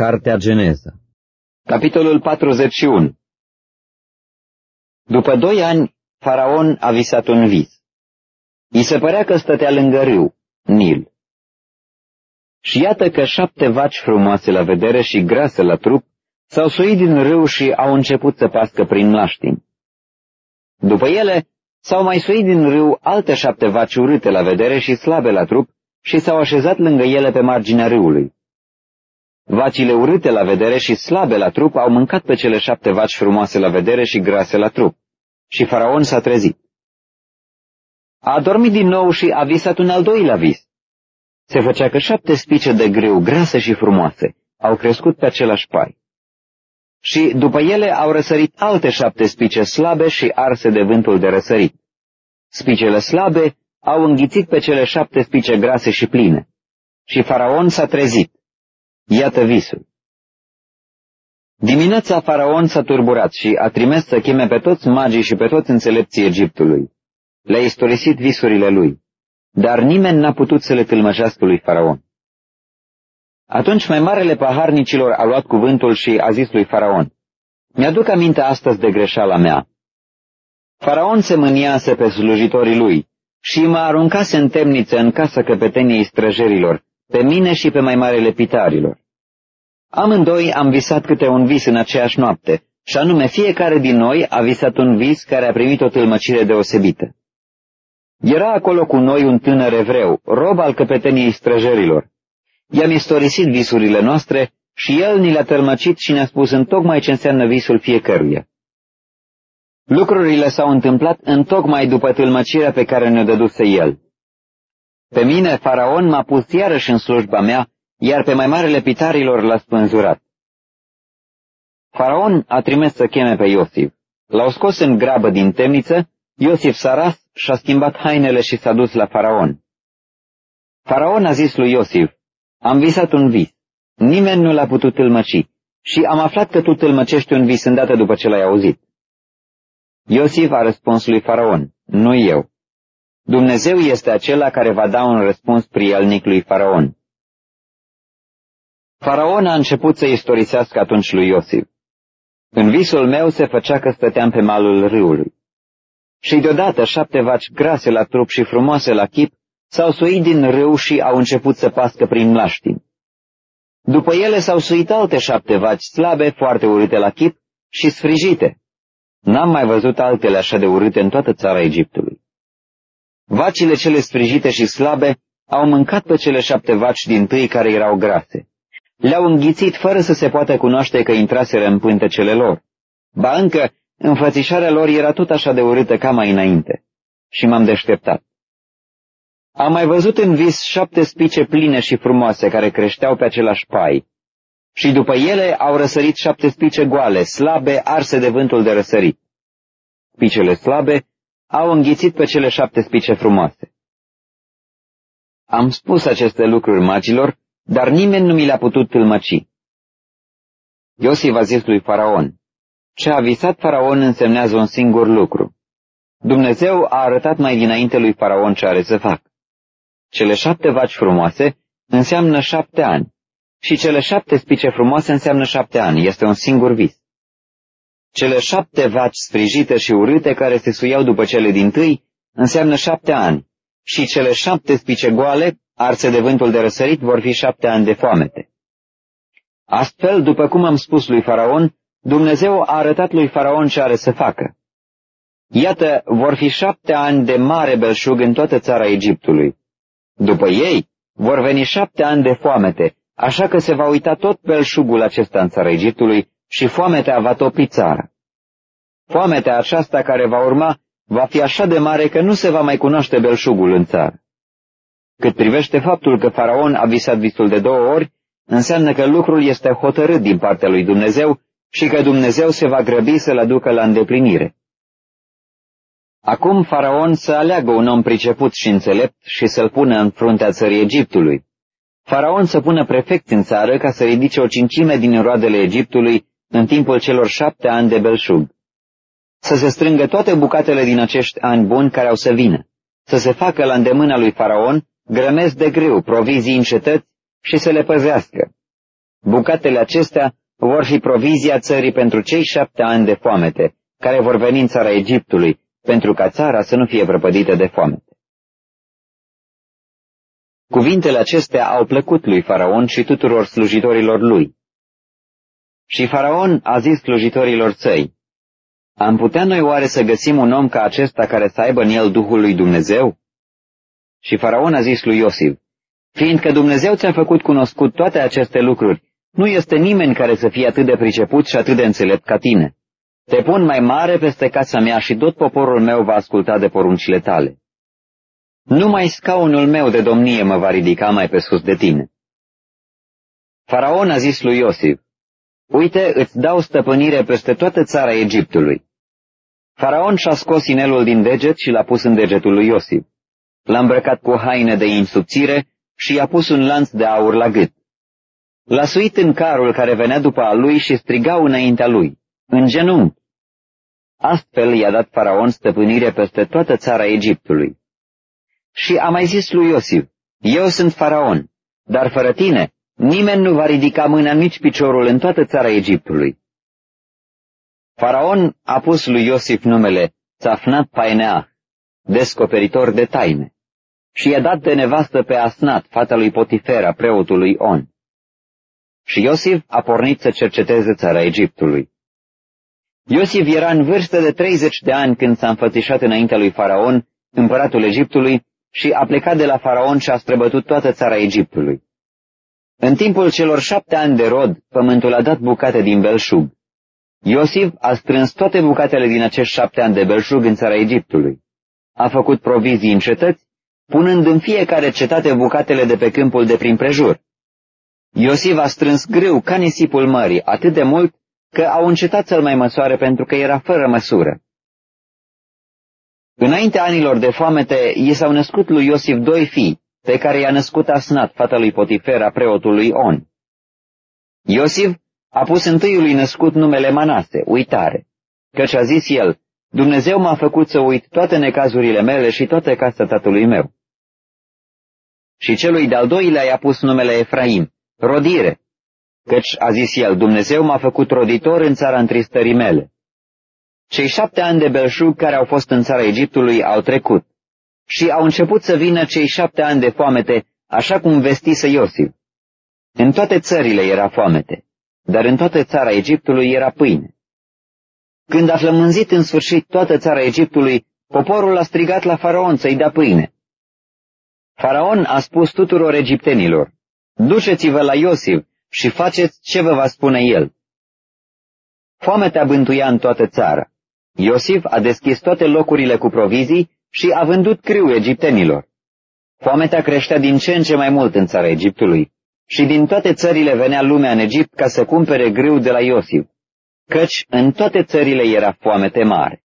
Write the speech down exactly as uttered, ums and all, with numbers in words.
Cartea Geneza. Capitolul patruzeci și unu. După doi ani, Faraon a visat un vis. I se părea că stătea lângă râu, Nil. Și iată că șapte vaci frumoase la vedere și grase la trup s-au suit din râu și au început să pască prin mlaștini. După ele s-au mai suit din râu alte șapte vaci urâte la vedere și slabe la trup și s-au așezat lângă ele pe marginea râului. Vacile urâte la vedere și slabe la trup au mâncat pe cele șapte vaci frumoase la vedere și grase la trup. Și Faraon s-a trezit. A adormit din nou și a visat un al doilea vis. Se făcea că șapte spice de grâu grase și frumoase au crescut pe același pai. Și după ele au răsărit alte șapte spice slabe și arse de vântul de răsărit. Spicele slabe au înghițit pe cele șapte spice grase și pline. Și Faraon s-a trezit. Iată visul. Dimineața Faraon s-a turburat și a trimis să cheme pe toți magii și pe toți înțelepții Egiptului. Le-a istorisit visurile lui, dar nimeni n-a putut să le tâlmășească lui Faraon. Atunci mai marele paharnicilor a luat cuvântul și a zis lui Faraon: Mi-aduc aminte astăzi de greșeala mea. Faraon se mâniase pe slujitorii lui și mă aruncase în temniță în casa căpeteniei străjerilor, pe mine și pe mai marele pitarilor. Amândoi am visat câte un vis în aceeași noapte, și anume fiecare din noi a visat un vis care a primit o tâlmăcire deosebită. Era acolo cu noi un tânăr evreu, rob al căpeteniei străjerilor. I-am istorisit visurile noastre și el ni le-a tălmăcit și ne-a spus întocmai ce înseamnă visul fiecăruia. Lucrurile s-au întâmplat întocmai după tâlmăcirea pe care ne-o dăduse el. Pe mine, Faraon m-a pus iarăși în slujba mea, iar pe mai marele pitarilor l-a spânzurat. Faraon a trimis să cheme pe Iosif. L-au scos în grabă din temniță, Iosif s-a ras și-a schimbat hainele și s-a dus la Faraon. Faraon a zis lui Iosif: Am visat un vis. Nimeni nu l-a putut tâlmăci și am aflat că tu tâlmăcești un vis îndată după ce l-ai auzit. Iosif a răspuns lui Faraon: Nu eu. Dumnezeu este acela care va da un răspuns prielnic lui Faraon. Faraon a început să istorisească atunci lui Iosif: În visul meu se făcea că stăteam pe malul râului. Și deodată șapte vaci grase la trup și frumoase la chip s-au suit din râu și au început să pască prin mlaștini. După ele s-au suit alte șapte vaci slabe, foarte urâte la chip și sfrijite. N-am mai văzut altele așa de urâte în toată țara Egiptului. Vacile cele sfrijite și slabe au mâncat pe cele șapte vaci dintâi care erau grase. Le-au înghițit fără să se poată cunoaște că intraseră în pântecele lor. Ba încă, înfățișarea lor era tot așa de urâtă ca mai înainte. Și m-am deșteptat. Am mai văzut în vis șapte spice pline și frumoase care creșteau pe același pai. Și după ele au răsărit șapte spice goale, slabe, arse de vântul de răsărit. Spicele slabe au înghițit pe cele șapte spice frumoase. Am spus aceste lucruri magilor, dar nimeni nu mi le-a putut tâlmăci. Iosif a zis lui Faraon: Ce a visat Faraon însemnează un singur lucru. Dumnezeu a arătat mai dinainte lui Faraon ce are să facă. Cele șapte vaci frumoase înseamnă șapte ani și cele șapte spice frumoase înseamnă șapte ani. Este un singur vis. Cele șapte vaci sfrijite și urâte care se suiau după cele dintâi înseamnă șapte ani și cele șapte spice goale, arse de vântul de răsărit, vor fi șapte ani de foamete. Astfel, după cum am spus lui Faraon, Dumnezeu a arătat lui Faraon ce are să facă. Iată, vor fi șapte ani de mare belșug în toată țara Egiptului. După ei, vor veni șapte ani de foamete, așa că se va uita tot belșugul acesta în țara Egiptului și foametea va topi țara. Foametea aceasta care va urma va fi așa de mare că nu se va mai cunoaște belșugul în țară. Cât privește faptul că Faraon a visat visul de două ori, înseamnă că lucrul este hotărât din partea lui Dumnezeu și că Dumnezeu se va grăbi să-l aducă la îndeplinire. Acum Faraon să aleagă un om priceput și înțelept și să-l pună în fruntea țării Egiptului. Faraon să pună prefecți în țară ca să ridice o cincime din roadele Egiptului în timpul celor șapte ani de belșug. Să se strângă toate bucatele din acești ani buni care au să vină. Să se facă la îndemâna lui Faraon grămezi de grâu, provizii în cetăți și să le păzească. Bucatele acestea vor fi provizia țării pentru cei șapte ani de foamete, care vor veni în țara Egiptului, pentru ca țara să nu fie prăpădită de foamete. Cuvintele acestea au plăcut lui Faraon și tuturor slujitorilor lui. Și Faraon a zis slujitorilor săi, am putea noi oare să găsim un om ca acesta care să aibă în el Duhul lui Dumnezeu? Și Faraon a zis lui Iosif, fiindcă Dumnezeu ți-a făcut cunoscut toate aceste lucruri, nu este nimeni care să fie atât de priceput și atât de înțelept ca tine. Te pun mai mare peste casa mea și tot poporul meu va asculta de poruncile tale. Numai scaunul meu de domnie mă va ridica mai pe sus de tine. Faraon a zis lui Iosif, uite, îți dau stăpânire peste toată țara Egiptului. Faraon și-a scos inelul din deget și l-a pus în degetul lui Iosif. L-a îmbrăcat cu haine de in subțire și i-a pus un lanț de aur la gât. L-a suit în carul care venea după a lui și strigau înaintea lui, în genunchi. Astfel i-a dat Faraon stăpânire peste toată țara Egiptului. Și a mai zis lui Iosif, eu sunt Faraon, dar fără tine nimeni nu va ridica mâna nici piciorul în toată țara Egiptului. Faraon a pus lui Iosif numele Țafnat Paeneah, descoperitor de taine, și i-a dat de nevastă pe Asnat, fata lui Potifera, preotului On. Și Iosif a pornit să cerceteze țara Egiptului. Iosif era în vârstă de treizeci de ani când s-a înfățișat înaintea lui Faraon, împăratul Egiptului, și a plecat de la Faraon și a străbătut toată țara Egiptului. În timpul celor șapte ani de rod, pământul a dat bucate din belșug. Iosif a strâns toate bucatele din acești șapte ani de belșug în țara Egiptului. A făcut provizii în cetăți, punând în fiecare cetate bucatele de pe câmpul de prin prejur. Iosif a strâns grâu ca nisipul mării, atât de mult că au încetat să-l mai măsoare pentru că era fără măsură. Înainte anilor de foamete, i s-au născut lui Iosif doi fii, pe care i-a născut Asnat, fata lui Potifera, preotului On. Iosif a pus întâiului născut numele Manase, uitare, căci a zis el, Dumnezeu m-a făcut să uit toate necazurile mele și toate casa tatălui meu. Și celui de-al doilea i-a pus numele Efraim, rodire, căci a zis el, Dumnezeu m-a făcut roditor în țara întristării mele. Cei șapte ani de belșug care au fost în țara Egiptului au trecut și au început să vină cei șapte ani de foamete, așa cum vestise Iosif. În toate țările era foamete, dar în toată țara Egiptului era pâine. Când a flămânzit în sfârșit toată țara Egiptului, poporul a strigat la Faraon să-i dea pâine. Faraon a spus tuturor egiptenilor, duceți-vă la Iosif și faceți ce vă va spune el. Foametea bântuia în toată țara. Iosif a deschis toate locurile cu provizii și a vândut grâu egiptenilor. Foametea creștea din ce în ce mai mult în țara Egiptului și din toate țările venea lumea în Egipt ca să cumpere grâu de la Iosif, căci în toate țările era foamete mare.